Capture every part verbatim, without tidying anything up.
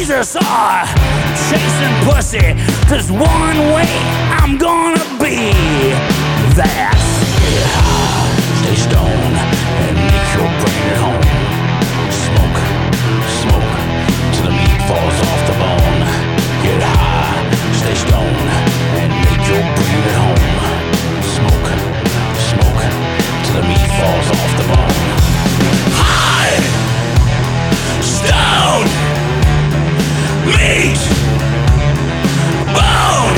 Jesus are chasing pussy. There's one way I'm gonna be. That's get high, stay stoned, and make your brain at home. Smoke, smoke, till the meat falls off the bone. Get high, stay stoned, and make your brain at home. Smoke, smoke, till the meat falls off the bone. High, stone, meat, bone.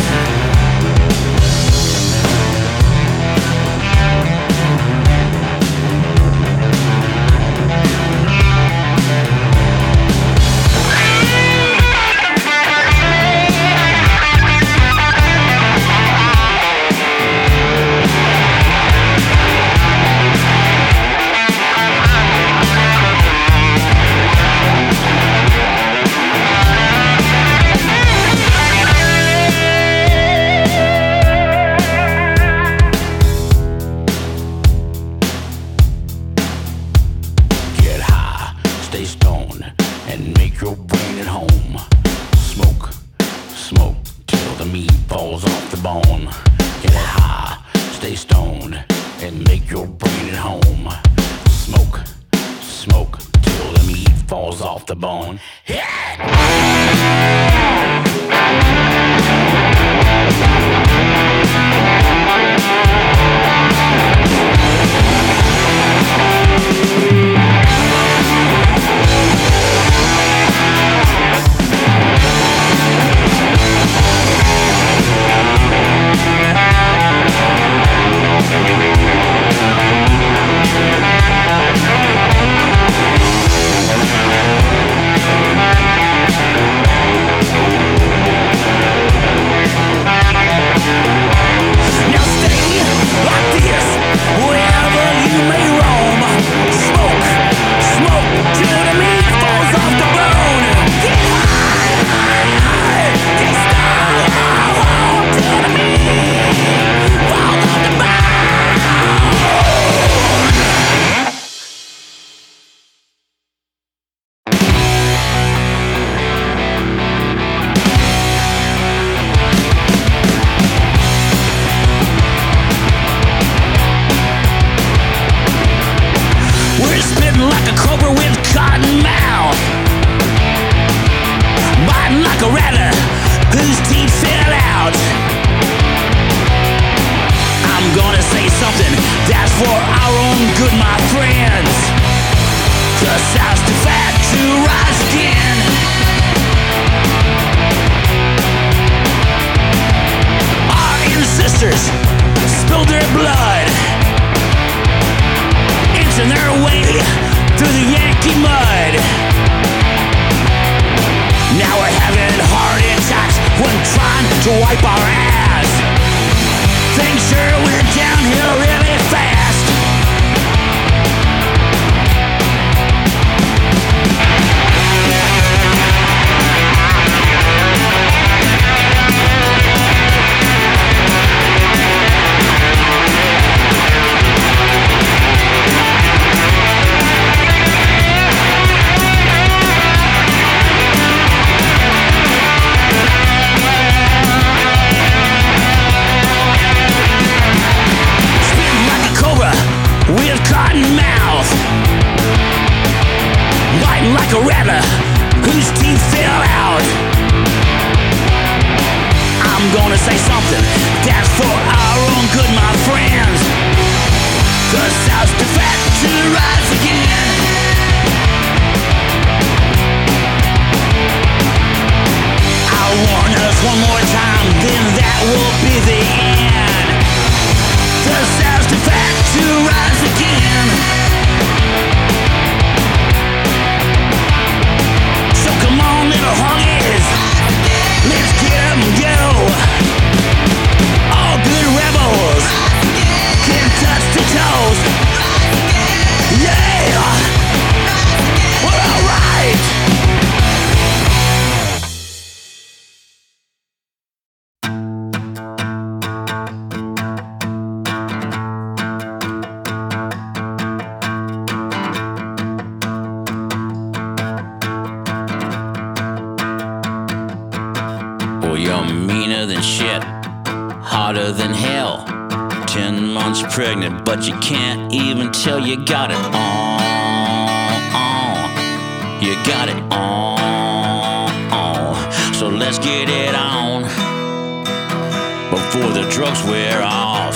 you're meaner than shit, hotter than hell. Ten months pregnant, but you can't even tell you got it on, on. You got it on, on. So let's get it on before the drugs wear off.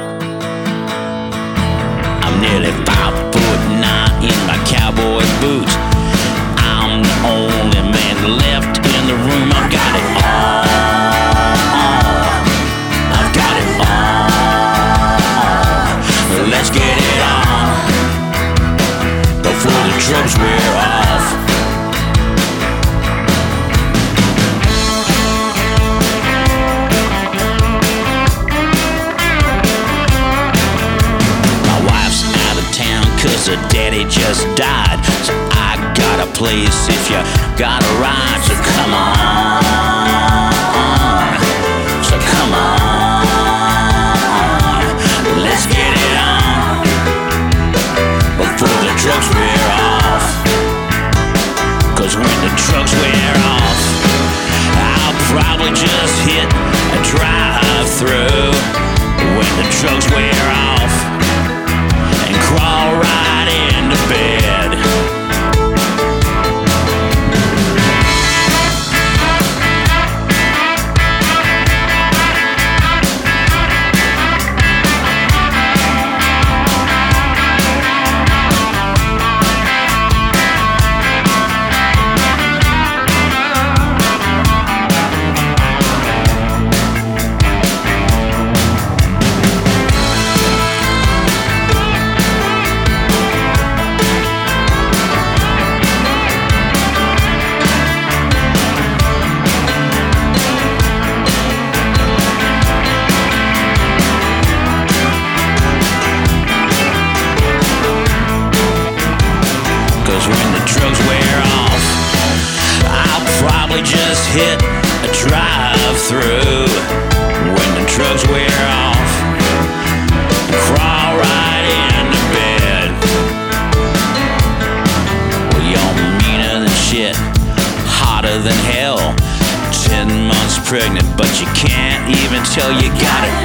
I'm nearly five foot nine in my cowboy boots. I'm the only man left in the room. I've got it all, I've got it all. Let's get it on before the drugs wear off. My wife's out of town 'cause her daddy just died. So I got a place if you got a ride. So come on, so come on, let's get it on before the drugs wear off. 'Cause when the drugs wear off, I'll probably just hit a drive-through. When the drugs wear off, and crawl right into bed. When the drugs wear off, I'll probably just hit a drive-through. When the drugs wear off, crawl right into bed. Well, you're meaner than shit, hotter than hell. Ten months pregnant, but you can't even tell you got it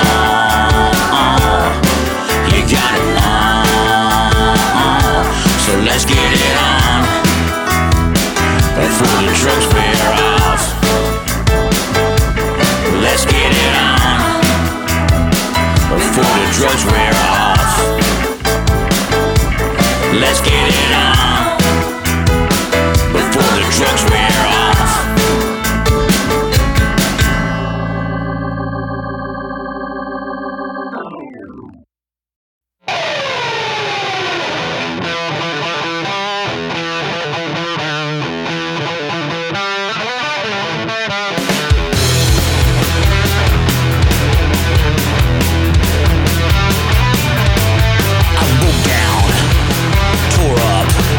all. You got it all. So let's get it on before the drugs wear off. Let's get it on before the drugs wear off. Let's get it on before the drugs wear off. I broke down, tore up,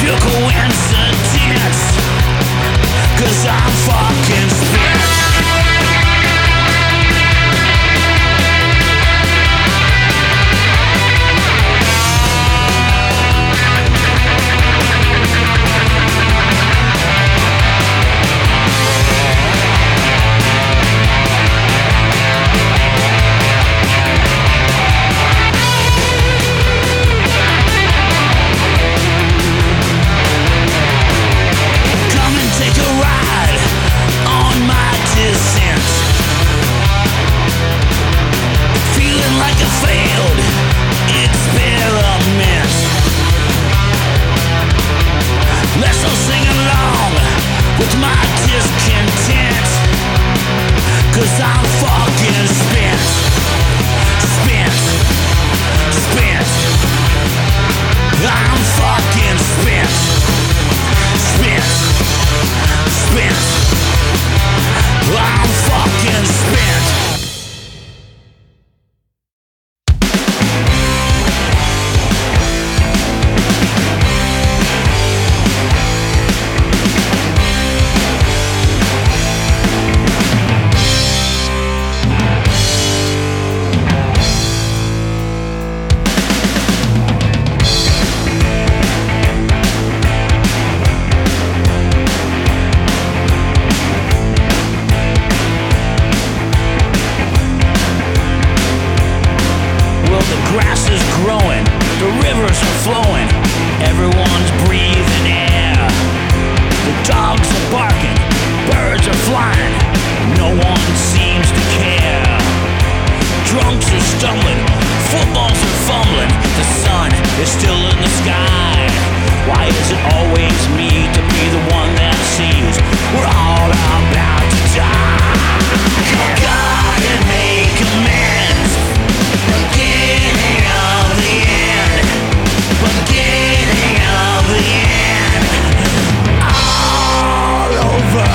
pure coincidence, 'cause I'm fucking spent. Cause I'm fucking spent, spent, spent. I'm fucking spent, spent, spent. I'm fucking spent. Grass is growing, the rivers are flowing, everyone's breathing air. The dogs are barking, birds are flying, no one seems to care. Drunks are stumbling, footballs are fumbling, the sun is still in the sky. Why is it always me to be the one that sees we're all about to die? Gotta make amends, beginning of the end, beginning of the end, all over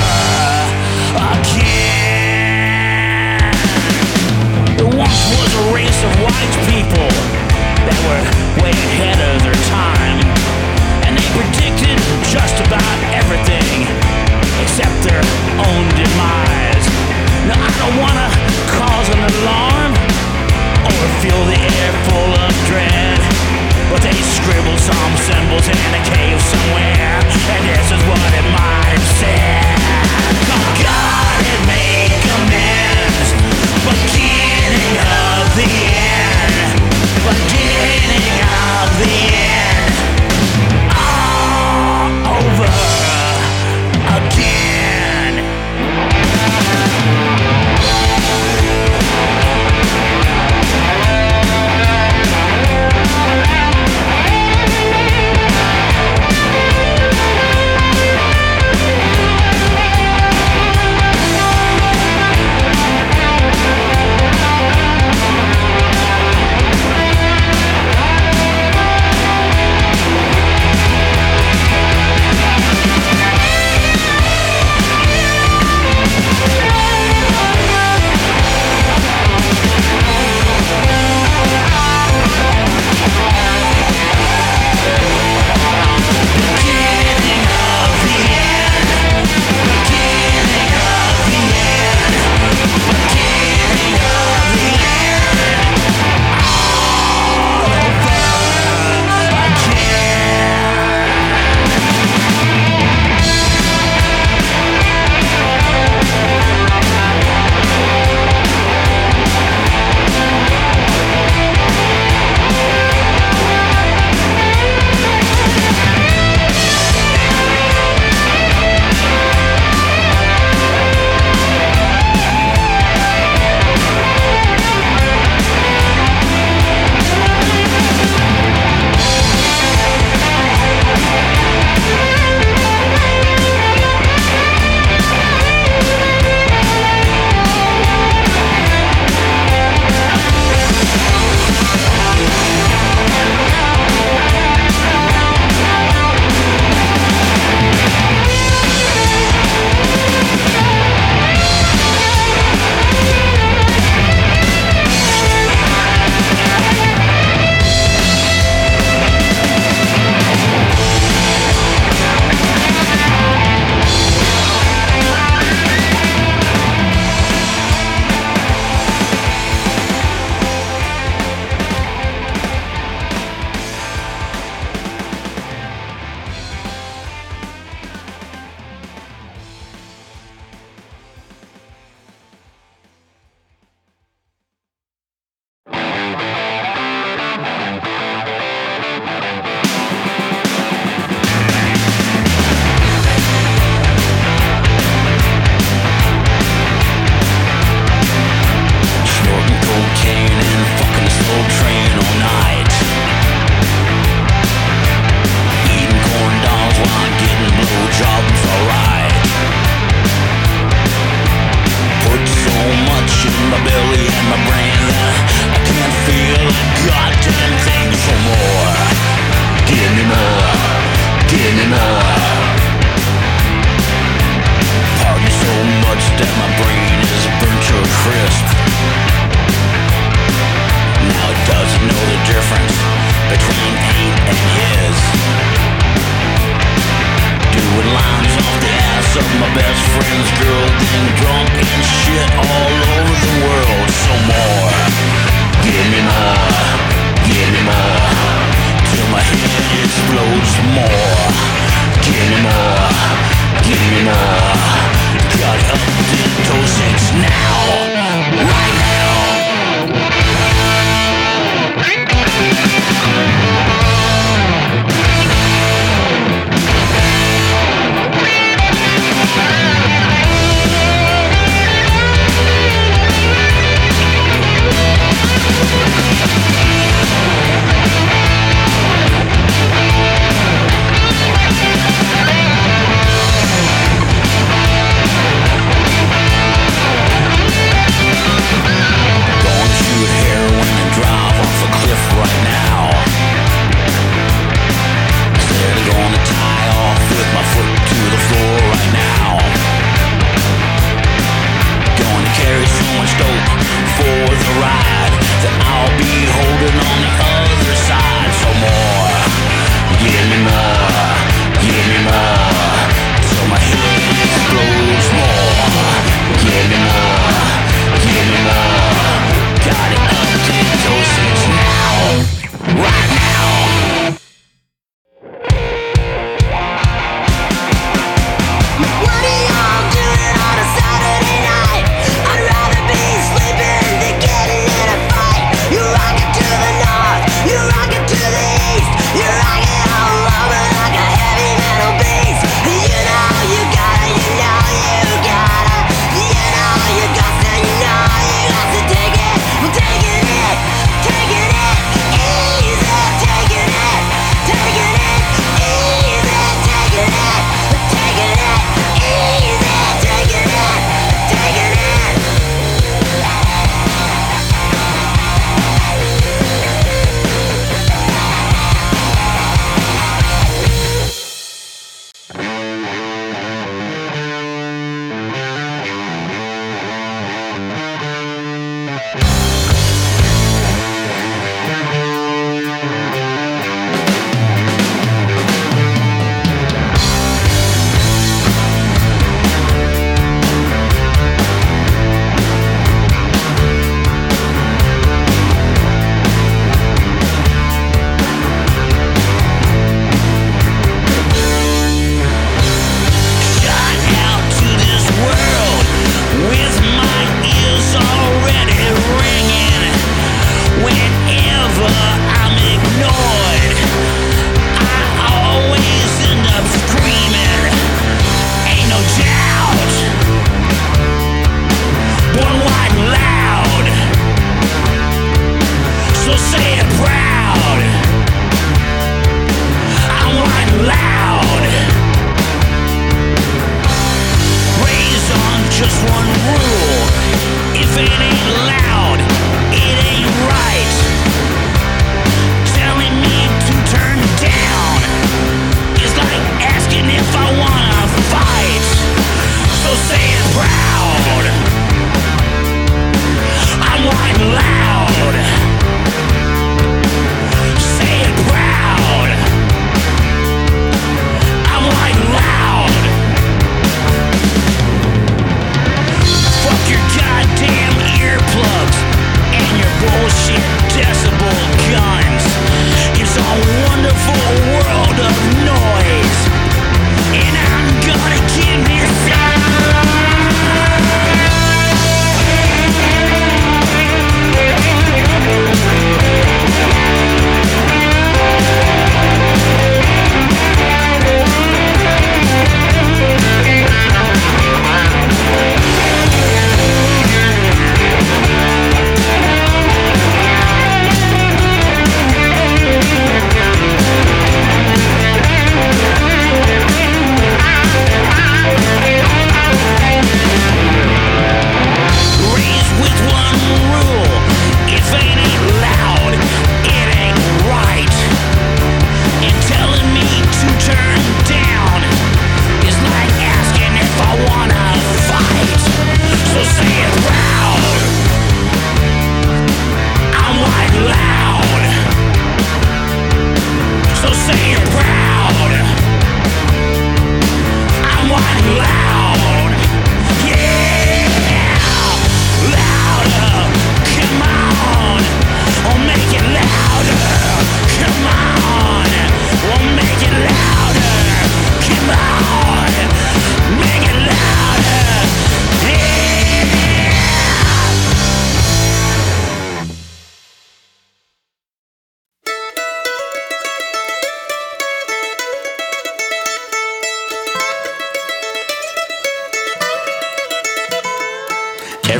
again. There once was a race of wise people that were way ahead of their time, and they predicted just about everything except their own demise. Now I don't wanna explodes more. Give me more, give me more. Cut up the dosage now, right now.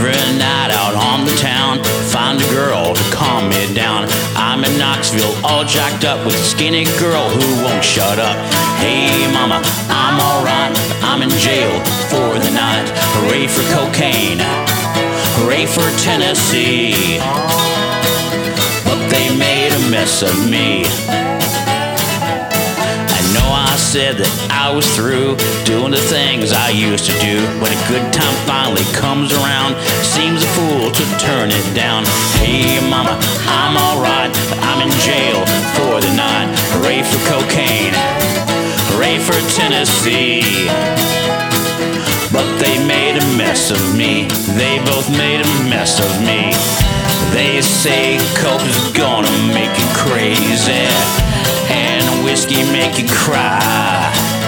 Every night out on the town, find a girl to calm me down. I'm in Knoxville, all jacked up with a skinny girl who won't shut up. Hey mama, I'm alright, I'm in jail for the night. Hooray for cocaine, hooray for Tennessee. But they made a mess of me. I know I said that I was through doing the things I used to do. When a good time finally comes around, seems a fool to turn it down. Hey mama, I'm alright, but I'm in jail for the night. Hooray for cocaine, hooray for Tennessee. But they made a mess of me, they both made a mess of me. They say coke is gonna make you crazy, and whiskey make you cry,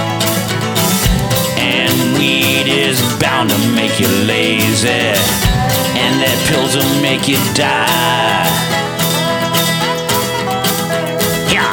and weed is bound to make you lazy, and that pills will make you die. Yeah.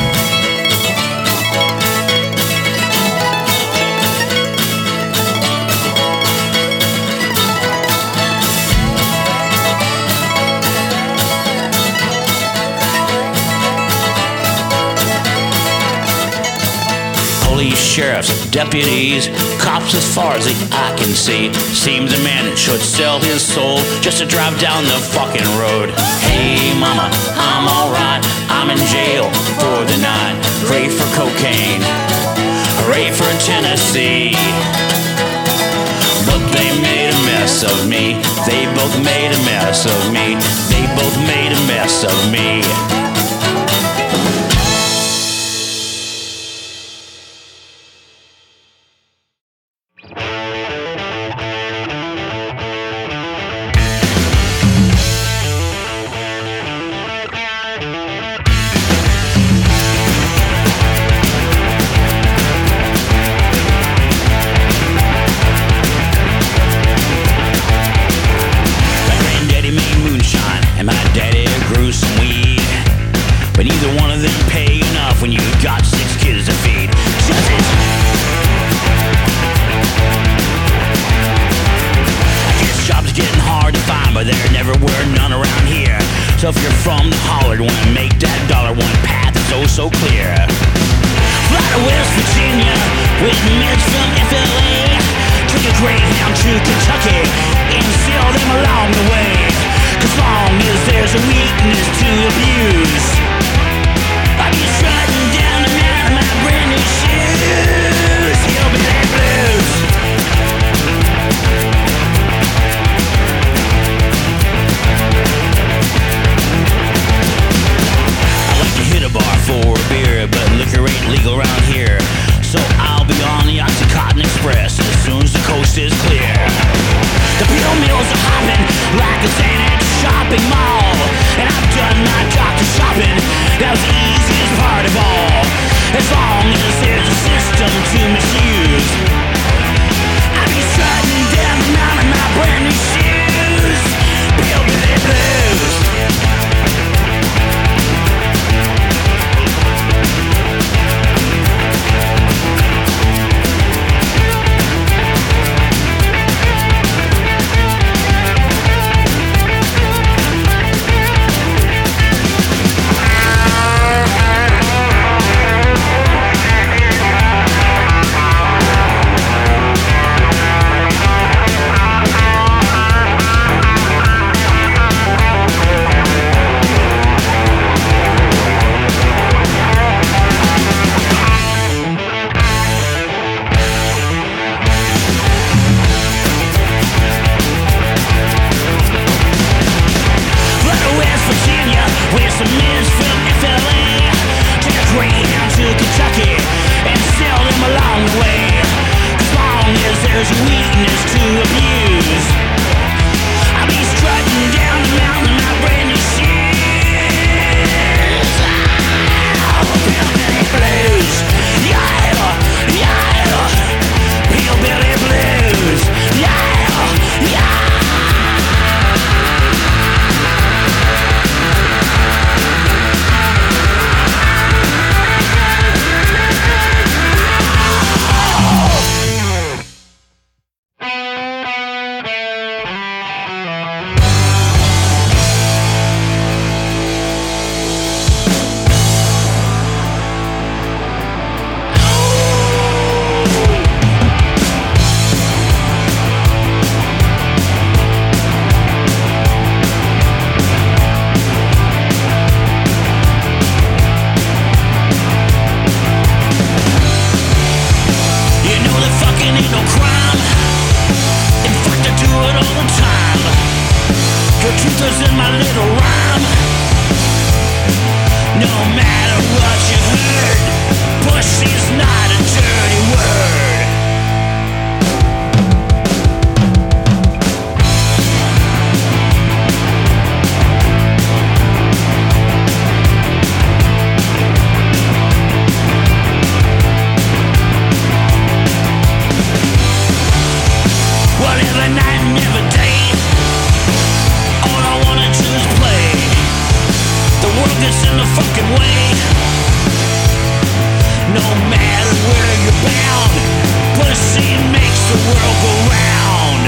Police, sheriffs, deputies, cops as far as the eye can see. Seems a man that should sell his soul just to drive down the fucking road. Hey mama, I'm alright, I'm in jail for the night. Hooray for cocaine, hooray for Tennessee. But they made a mess of me, they both made a mess of me, they both made a mess of me. So if you're from the holler, wanna make that dollar, one path is oh so clear. Fly to West Virginia with meds from F L A. Take a Greyhound to Kentucky and sell them along the way. Cause long as there's a weakness to abuse, I'll be strutting down the night in my brand new shoes. Hillbilly blues. Hit a bar for a beer, but liquor ain't legal around here. So I'll be on the Oxycontin Express as soon as the coast is clear. The pill mills are hopping like it's in a shopping mall, and I've done my doctor shopping, that was the easiest part of all. As long as there's a system to misuse, I'll be strutting down the mountain in my brand new shoes. Hillbilly blues. way. No matter where you're bound, pussy makes the world go round.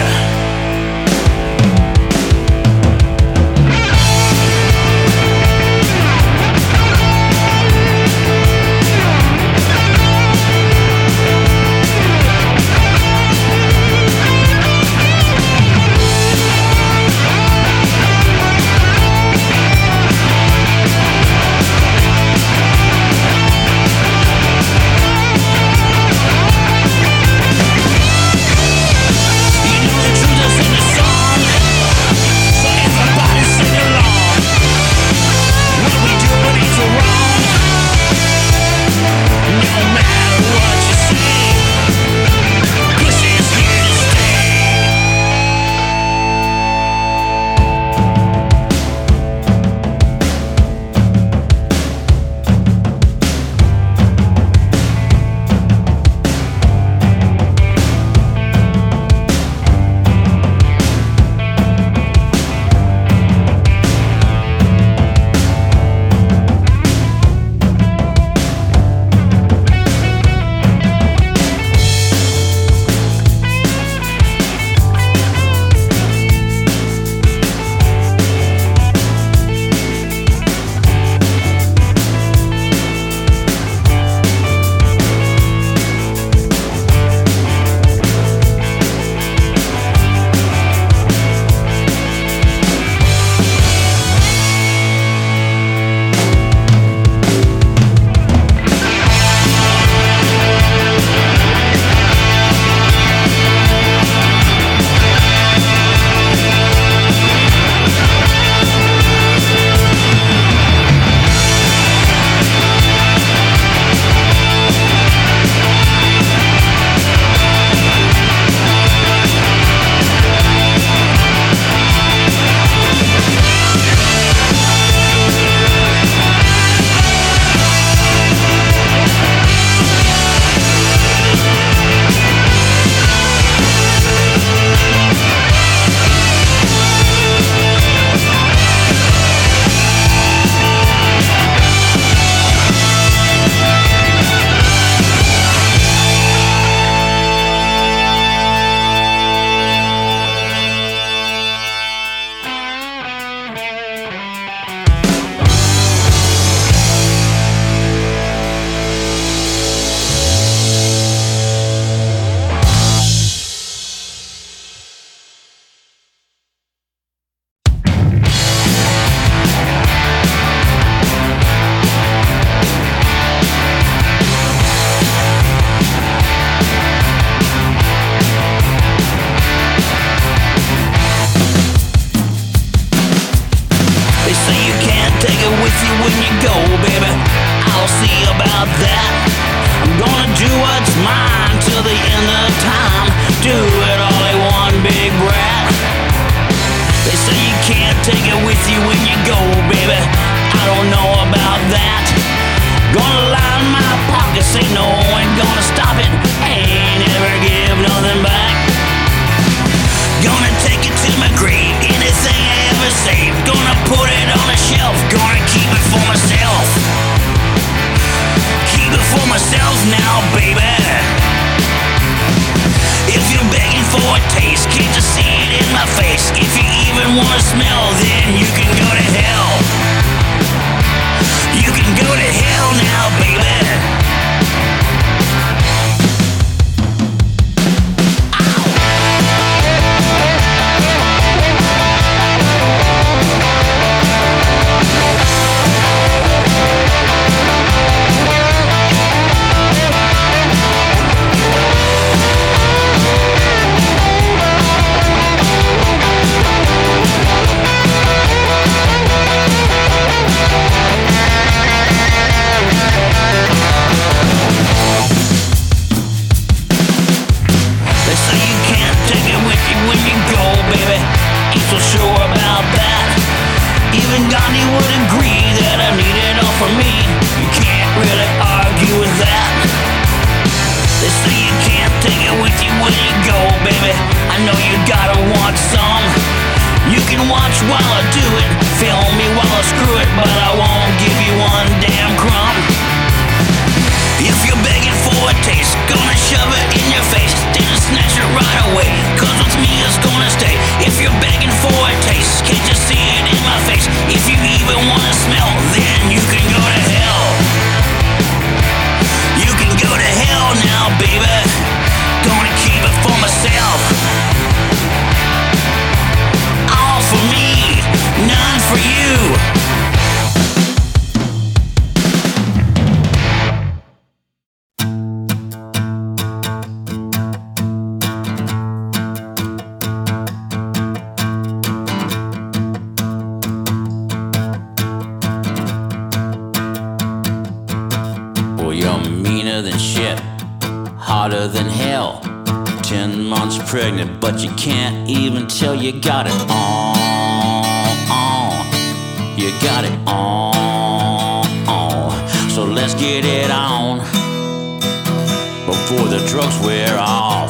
Well, you're meaner than shit, hotter than hell. Ten months pregnant, but you can't even tell you got it on. on. You got it on, on. So let's get it on before the drugs wear off.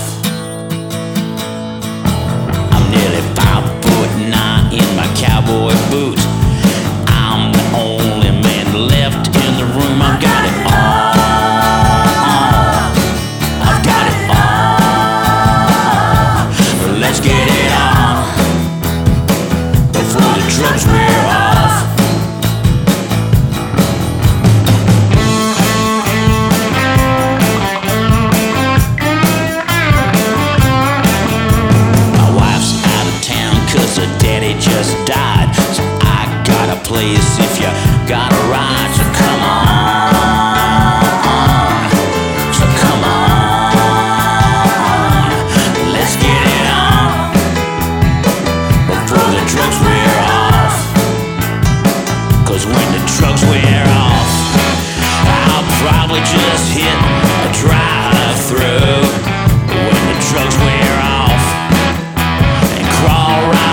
I'm nearly five foot nine in my cowboy boots. I'm the only man left in the room. I've got it on. I've got it on. Let's get it on before the drugs wear off. Her daddy just died, so I got a place if you got a ride. So come on, so come on, let's get it on before the drugs wear off. Cause when the drugs wear off, I'll probably just hit a drive-through. When the drugs wear off and crawl right.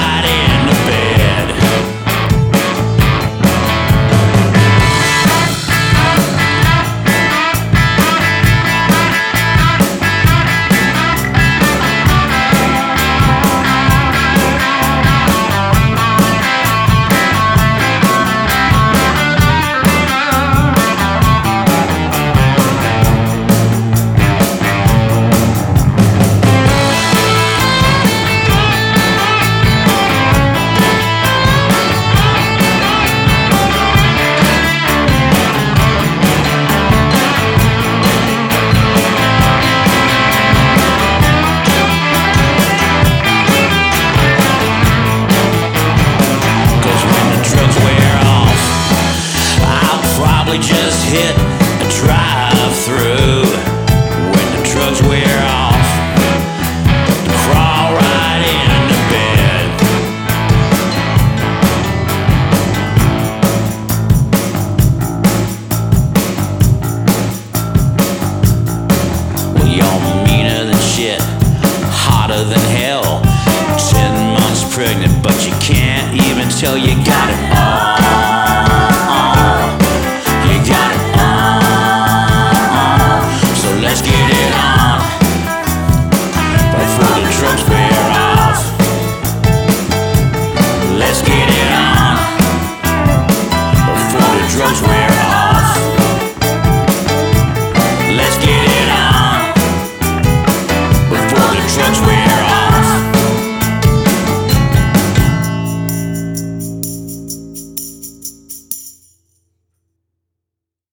Just hit